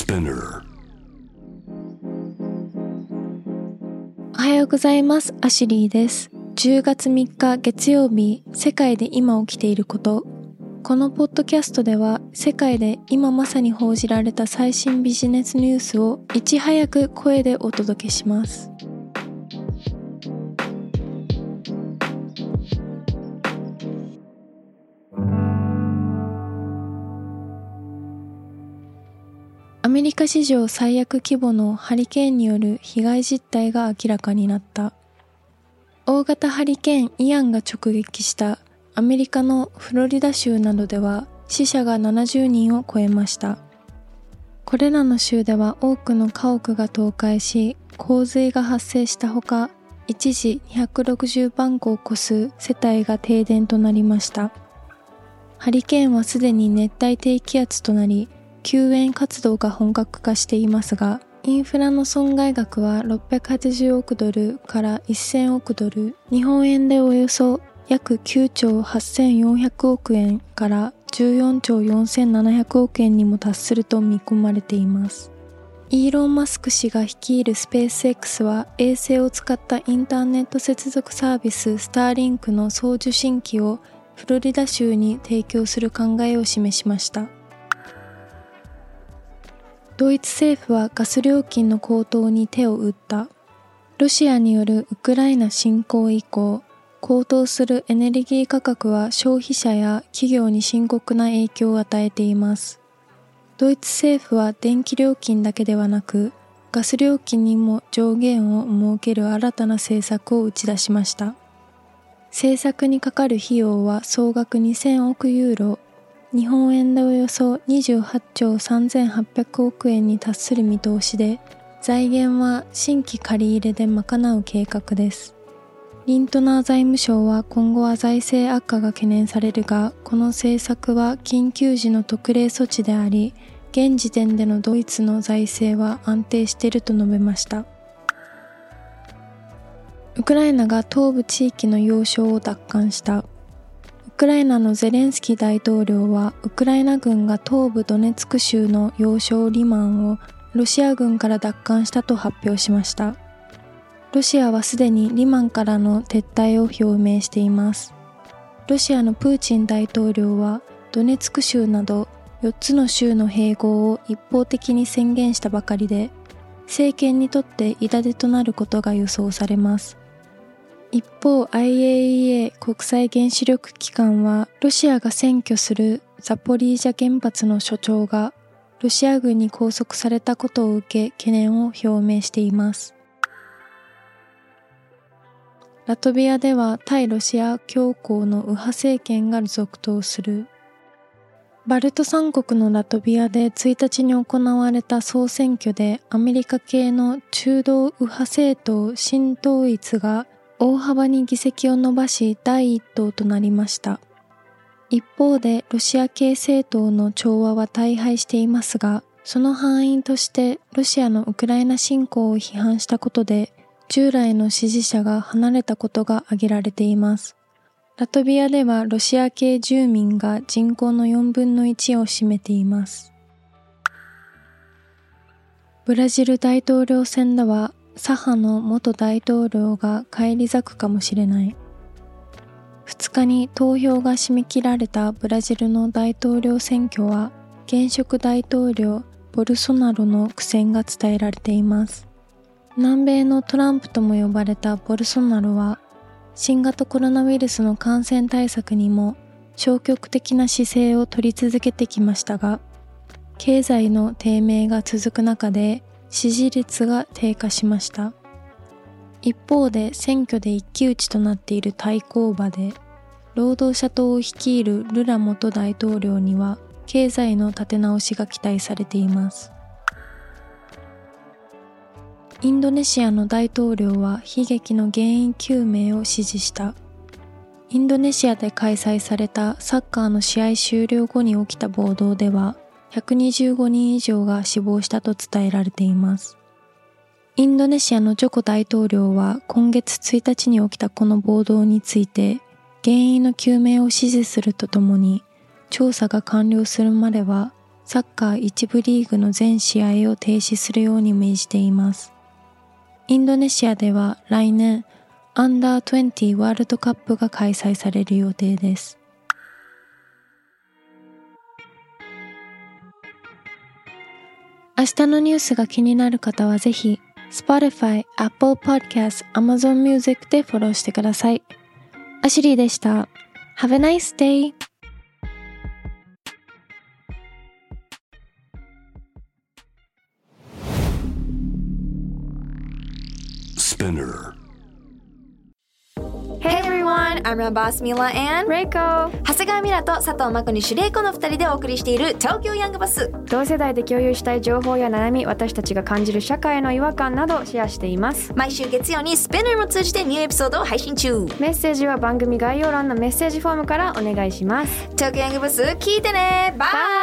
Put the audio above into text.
Spinner。 おはようございます。アシュリーです。10月3日月曜日、世界で今起きていること。このポッドキャストでは、世界で今まさに報じられた最新ビジネスニュースをいち早く声でお届けします。アメリカ史上最悪規模のハリケーンによる被害実態が明らかになった。大型ハリケーンイアンが直撃したアメリカのフロリダ州などでは死者が70人を超えました。これらの州では多くの家屋が倒壊し、洪水が発生したほか、一時260万戸を超す世帯が停電となりました。ハリケーンはすでに熱帯低気圧となり、救援活動が本格化していますが、インフラの損害額は680億ドルから1000億ドル、日本円でおよそ約9兆8400億円から14兆4700億円にも達すると見込まれています。イーロン・マスク氏が率いるスペース X は衛星を使ったインターネット接続サービススターリンクの送受信機をフロリダ州に提供する考えを示しました。ドイツ政府はガス料金の高騰に手を打った。ロシアによるウクライナ侵攻以降、高騰するエネルギー価格は消費者や企業に深刻な影響を与えています。ドイツ政府は電気料金だけではなく、ガス料金にも上限を設ける新たな政策を打ち出しました。政策にかかる費用は総額2000億ユーロ、日本円でおよそ28兆3800億円に達する見通しで、財源は新規借り入れで賄う計画です。リントナー財務省は今後は財政悪化が懸念されるが、この政策は緊急時の特例措置であり、現時点でのドイツの財政は安定していると述べました。ウクライナが東部地域の要衝を奪還した。ウクライナのゼレンスキー大統領は、ウクライナ軍が東部ドネツク州の要衝リマンをロシア軍から奪還したと発表しました。ロシアはすでにリマンからの撤退を表明しています。ロシアのプーチン大統領は、ドネツク州など4つの州の併合を一方的に宣言したばかりで、政権にとって痛手となることが予想されます。一方 IAEA 国際原子力機関はロシアが占拠するザポリージャ原発の所長がロシア軍に拘束されたことを受け懸念を表明しています。ラトビアでは対ロシア強硬の右派政権が続投する。バルト三国のラトビアで1日に行われた総選挙でアメリカ系の中道右派政党新統一が大幅に議席を伸ばし第一党となりました。一方でロシア系政党の調和は大敗していますが、その敗因としてロシアのウクライナ侵攻を批判したことで従来の支持者が離れたことが挙げられています。ラトビアではロシア系住民が人口の4分の1を占めています。ブラジル大統領選では左派の元大統領が返り咲くかもしれない。2日に投票が締め切られたブラジルの大統領選挙は、現職大統領ボルソナロの苦戦が伝えられています。南米のトランプとも呼ばれたボルソナロは、新型コロナウイルスの感染対策にも消極的な姿勢を取り続けてきましたが、経済の低迷が続く中で、支持率が低下しました。一方で選挙で一騎打ちとなっている対抗馬で、労働者党を率いるルラ元大統領には経済の立て直しが期待されています。インドネシアの大統領は悲劇の原因究明を指示した。インドネシアで開催されたサッカーの試合終了後に起きた暴動では、125人以上が死亡したと伝えられています。インドネシアのジョコ大統領は今月1日に起きたこの暴動について原因の究明を指示するとともに、調査が完了するまではサッカー1部リーグの全試合を停止するように命じています。インドネシアでは来年、アンダー20ワールドカップが開催される予定です。明日のニュースが気になる方はぜひ、Spotify、Apple Podcast、Amazon Music でフォローしてください。アシュリーでした。Have a nice day! Hey everyone, I'm your boss Mila and Reiko 長谷川ミラと佐藤真子にシュレイコの2人でお送りしている東京ヤングバス。 同世代で共有したい情報や悩み、私たちが感じる社会の違和感などシェアしています。 毎週月曜にスペナーも通じてニューエピソードを配信中。 メッセージは番組概要欄のメッセージフォームからお願いします。 東京ヤングバス聞いてね。バイ。